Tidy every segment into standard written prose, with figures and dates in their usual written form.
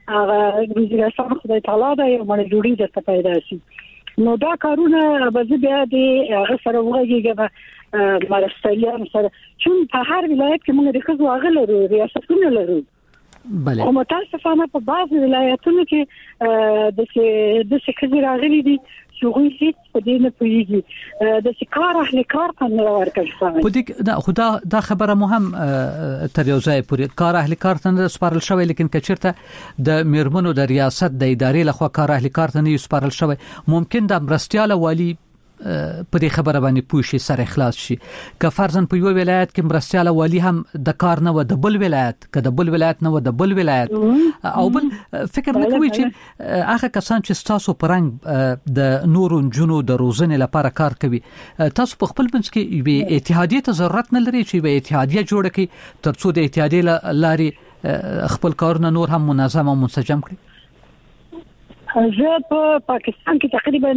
هغه وزیر اعظم خدای تعالی دا یو باندې جوړی د پیدا شي نو دا کارونه به بیا د هغه سره وګورئ مرستيان سره چې په هر ولایت کې موږ د خزو اغلرو ریاستونه لرو بله او متاسفانه په بعض ولایتونو کې د څه راغلي دي چې غوي هیڅ په دې نه پوهیږي د کار اهل کار څنګه ورکړي په دې خدا دا خبره مهم تر یو ځای پورې کار اهل کار څنګه سپارل شوی لیکن کچرته د میرمنو د ریاست د ادارې لخوا کار اهل کار څنګه سپارل شوی ممکن د مرستياله والی په دې خبره باندې پوښي سره اخلاص شي که فرضاً په یو ولایت کې مرستياله والی هم د کار نه و د بل ولایت که د بل ولایت نه و د بل ولایت او بل فکر نه کوي چې هغه کسان چې تاسو پرنګ د نورو جنو د روزنې لپاره کار کوي تاسو په خپل منځ کې یو اتحادیه ته ضرورت نه لري چې یو اتحادیه جوړ کړي ترڅو د اتحادیه لاري خپل کارونه نور هم منظم او منسجم کړي زه په پاکستان کې تقریبا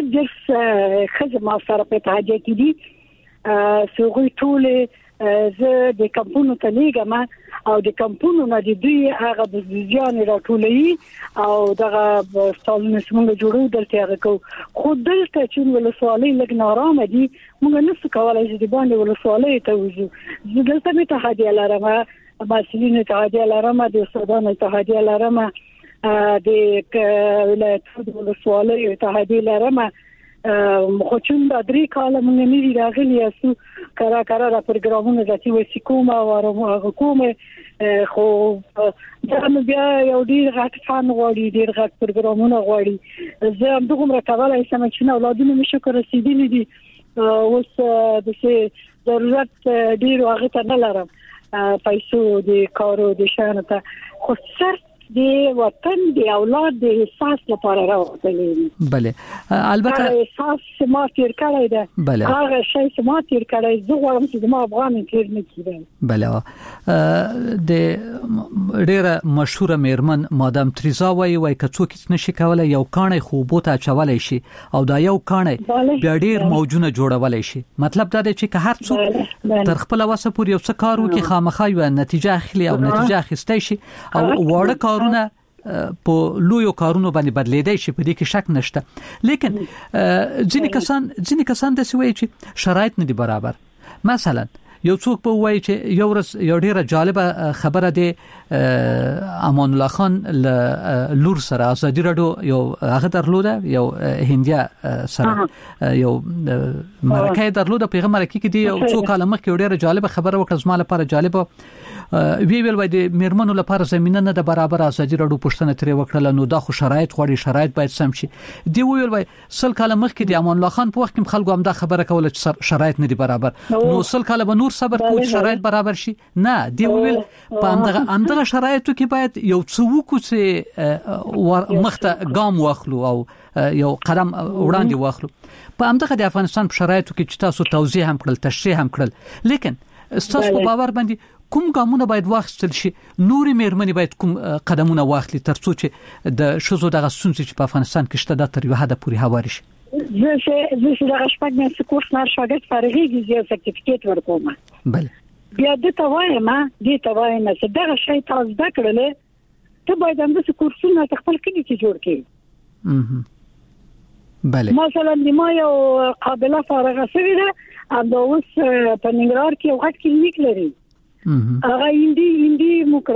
8 خدمه سره په اتحادیه کې دي سوغوي ټول زه د کمپونو ته لیږم او د کمپونو نه د دوی هغه د ځان راټولي او دغه ستالونه څنګه جوړو دلته هغه کو خو دلته چې ولسوالۍ لګ نارامه دي موږ نسو کولای چې د باندې ولسوالۍ ته وځو زه دلته په اتحادیه لرم مسؤلین اتحادیه لرم د استادانو اتحادیه لرم د ولایتونو ولسوالۍ اتحادیه لرم خو چې د درې کاله موږ نه دی راغلی اسو کرا را پروګرامونه ذاتي وسیکوما او کومه خو دا بیا یو ډیر غټ فن غواړي ډیر غټ پروګرامونه غواړي زه هم دغه مرکباله سم چې اولادونو مشه کور رسیدلی دي اوس د څه ضرورت ډیر وخت نه لرم پیسو د کارو د شانته خو صرف د وطن د اولاد د احساس لپاره راوړل. بله البته احساس ما تیر کړی ده. بله هغه شی چې ما تیر کړی زه غواړم چې ما افغان تیر نه کړم. بله د ډیره مشهوره میرمن مادام تریزا وایي کڅوک نشي کولای یو کانه خوبو ته چولای شي او دا یو کانه بیا ډیر موجونه جوړولای شي. مطلب دا دی چې هر څوک تر خپل وسه پورې یو څه کارو کې خامخا یو نتیجه اخلي او نتیجه اخیستای شي او وړه کارونه په لویو کارونو باندې بدلیدای شي په دې کې شک نشته لیکن ځینې کسان د سوي چې شرایط نه دي برابر. مثلا یو څوک په وایي چې یو ورځ یو ډیره جالبه خبره ده امان الله خان لور سره ازادي رادیو یو هغه درلوده یو هندیا سره یو مرکه درلوده پیغام مرکه کې دی یو څوک علامه کې ډیره جالبه خبره وکړه زما لپاره جالبه وی ویل د میرمنو لپاره زمينه نه د برابر ازادي رادیو پښتنه ترې وکړه نو دا خو شرایط غوړي شرایط باید سم شي دی ویل سل کاله مخکې د امان الله خان په وخت کې خلکو هم دا خبره کوله چې شرایط نه دي برابر نو سل کاله به نور صبر کوي شرایط برابر شي نه دی ویل په همدغه شرایطو کې باید یو څه وکړو چې مخته ګام واخلو او یو قدم وړاندې واخلو. په همدغه د افغانستان په شرایطو کې چې تاسو توضیح هم کړل تشریح هم کړل لیکن تاسو په باور باندې کوم ګامونه باید واخیستل شي نوري میرمنې باید کوم قدمونه واخلي ترڅو چې د شذو دغه ستونزې چې په افغانستان کې شته د تر یو حد پورې هواري شي. زه دغه شپږ میاشتې کورس نه شاګرد فارغېږي زه سرټیفیکیټ ورکوم. بله بیا د توایم چې دغه شی تاسو دا کړل ته باید هم د کورسونه خپل کلی کې جوړ کړئ. بله مثلا ما یو قابله فارغه شوې ده دا اوس په ننګرهار کې یو غټ کلینیک لري هغه هندي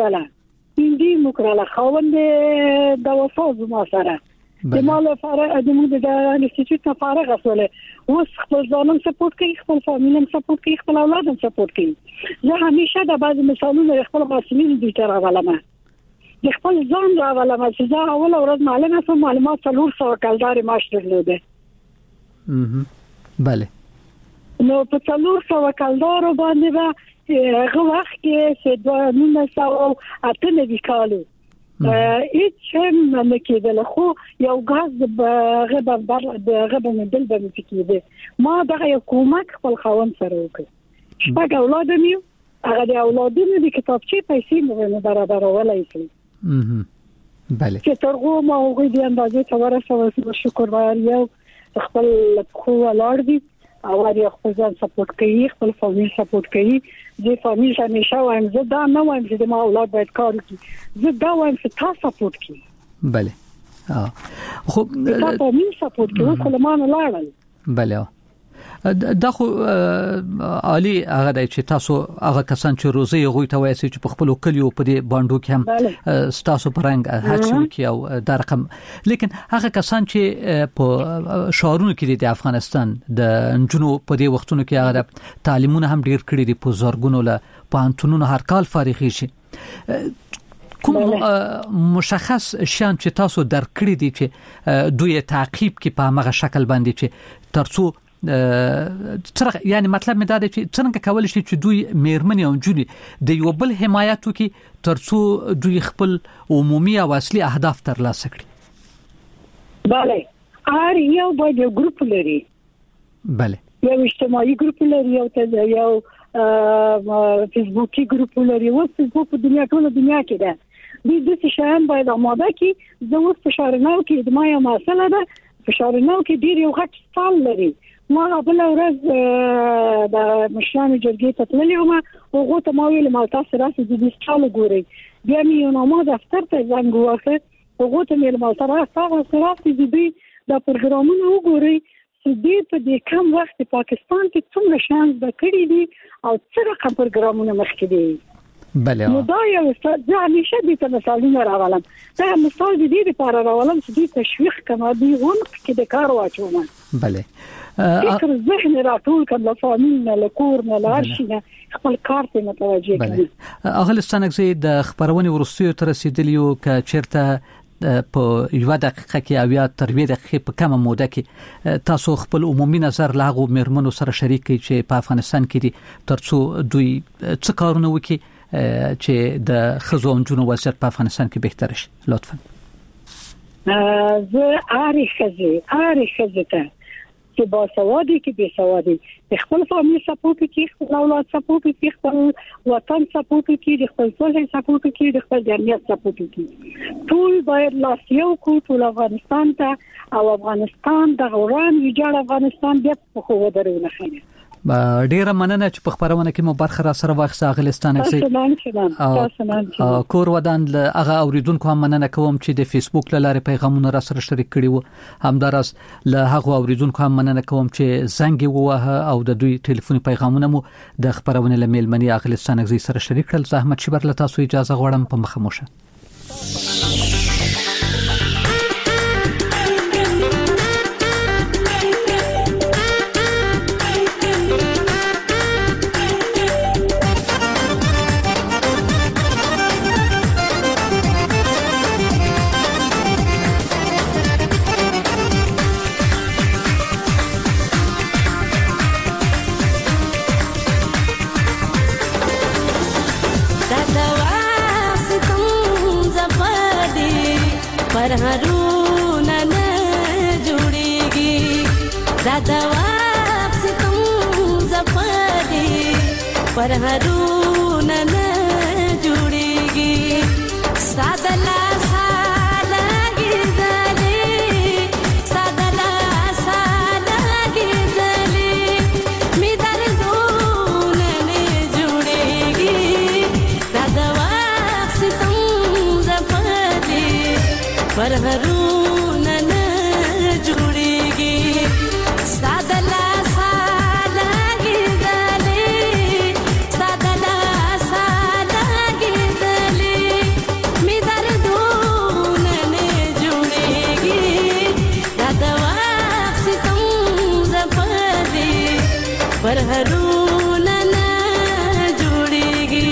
مکراله خوند د وفاز ما سره د مال فارغ د موږ د انسټیټیوټ فارغه شوله اوس خپل ځانم سپورټ کوي خپل فامیلم سپورټ کوي خپل اولادم سپورټ کوي. زه همیشه د بعض مثالونو خپل مسؤلین دي تر راولم د خپل ځان راولم چې زه اول ورځ معلومه سم معلومات 400 کلداري معاش درلوده. بله نو په 400 کلدارو باندې هغه وخت کې چې 1998 کالو هیڅ هم نه کېدل خو یو غاز د غبن دل باندې کېده ما دغه حکومت خپل خوان سره وکړ شپږ اولاد مې هغه د اولادونو د کتابچې پیسې مې برابر ولای شي. بله چې ترغو ما وګړي د اندازې څوره شکر وایو خپل خو ولاړ دي او خپل ځان سپورټ کوي خپل فامیل سپورټ کوي د فامیل همیشه وایم زه دا نه وایم چې د ما اولاد باید کار وکړي زه دا وایم چې تاسو سپورټ کوي بله خو تاسو فامیل سپورټ کوي کله ما نه لاړل بله دا خو عالی هغه د چې تاسو هغه کسان چې روزي غوي ته وایي چې په خپل کلیو په دې باندې کې هم تاسو پرنګ هڅه کوي او دا رقم لیکن هغه کسان چې په شهرونو کې د افغانستان د جنو په دې وختونو کې هغه تعلیمونه هم ډیر کړی دي په زورګونو له پانتونونو هر کال فارغي شي کوم مشخص شان چې تاسو درکړی دي چې دوی تعقیب کې په هغه شکل باندې چې ترڅو څنګه یعنی مطلب مې دا دی چې څنګه کول شي چې دوی میرمنې او جونې د یو بل حمایت وکړي ترڅو دوی خپل عمومي او اصلي اهداف ترلاسه کړي bale هر یو باید یو ګروپ لري bale یو اجتماعي ګروپ لري یو فیسبوکي ګروپ لري او فیسبوک په دنیا ټول دنیا کې ده د شان باید آماده کی زه اوس په شارناو کې د ما یو مسله ده په شارناو کې ډیر یو غټ سټال لري ما بل ورځ د مشرانو جرګې ته تللې وم او هغه ته ما ویل ما تاسو راځي د دې سټال ګورئ بیا مې یو نامه دفتر ته زنګ وکړ هغه ته مې ما سره راځي د دې د پروګرامونو وګورئ چې په دې کم وخت پاکستان کې څومره شانس وکړي دي او څه رقم پروګرامونه مخکې دي بله نو دا یو څه همیشه دې ته مثالونه راولم دا مثال دې لپاره راولم چې دې تشویق کما دي ونه کې د کار واچوم بله فکر ذهن راټول کړه له فامیل نه له کور نه له هر شي نه خپل کار ته متوجه کړي اغلستانګزي د خبرونه ورستیو تر رسیدلیو ک چیرته په یو دقیقه کې او یا تر 2 دقیقې په کومه موده کې تاسو خپل عمومي نظر لاغو مرمنو سره شریک کړئ چې په افغانستان کې دي ترڅو دوی څه کارونه وکړي چې د خزو او جنو وضعیت په افغانستان کې بهتر شي لطفا زه اړ خزه ته چې با سوادي کې به سوادي خپل فامیل سپورټ کې خپل اولاد سپورټ کې خپل وطن سپورټ کې خپل صلح سپورټ کې خپل جمعیت سپورټ کې ټول باید لاسیو کو ټول افغانستان ته او افغانستان د غوران ویجاړ افغانستان د خو ودرونه خنه ډیره مننه چې په خبرونه کې مو برخه را سره واخیسته اغلستان کې کور ودان هغه اوریدونکو هم مننه کوم چې د فیسبوک لاره پیغامونه را سره شریک کړي وو همدارس له هغه اوریدونکو هم مننه کوم چې زنګ ووهه او د دوی ټلیفوني پیغامونه مو د خبرونه لمیل منی اغلستان کې سره شریک کړل زحمت شي برله تاسو اجازه غواړم په مخه موشه परहरुना न जुड़ेगी दादा वापस तुम जफादी परहरुना न जुड़ेगी सादला साला गिरदले सादला साला गिरदले मिदर दून न जुड़ेगी दादा वापस तुम जफादी परहरुन न जुड़ेगी सादला साला गिरदले सादला साला गिरदले मिदर दून न जुड़ेगी दादवा से तुम जफादी परहरुन न जुड़ेगी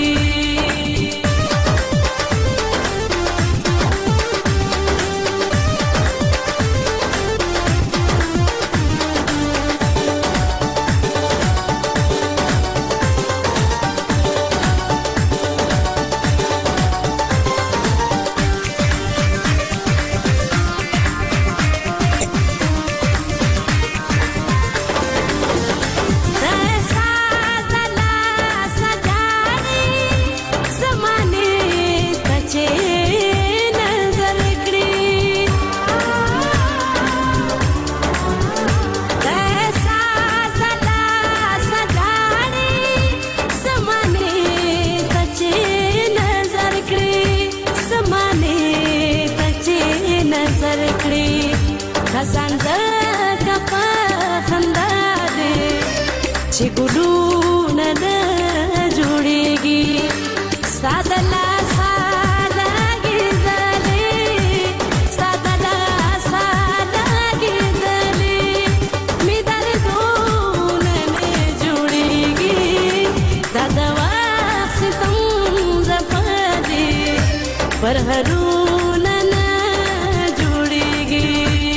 نظر کړی خزانځ کپا خندا دې چې ګلونه نه جوړيږي سادلا ساده ګذلې سادلا ساده ګذلې می دردونه نه جوړيږي دا دوا ستم زپدې پر هرونه نه جوړيږي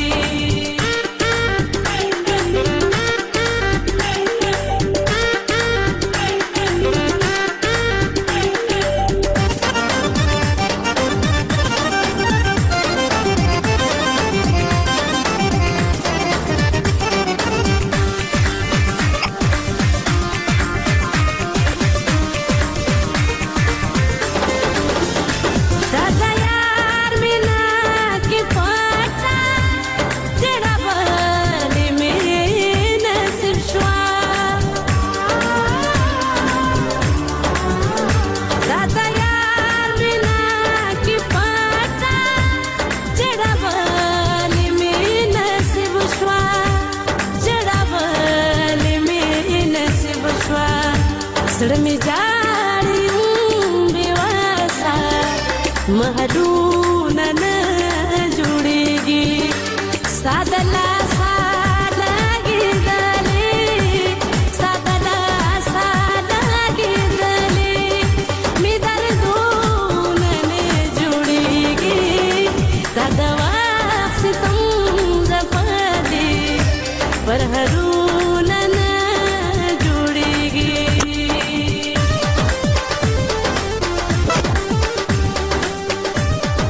زړه می جاړي بیواسا مهدونه نه جوړيږي سادلا ساده ګذلې سادلا ساده ګذلې می دردونه نه جوړيږي دا دوا ستم زپدې پر هر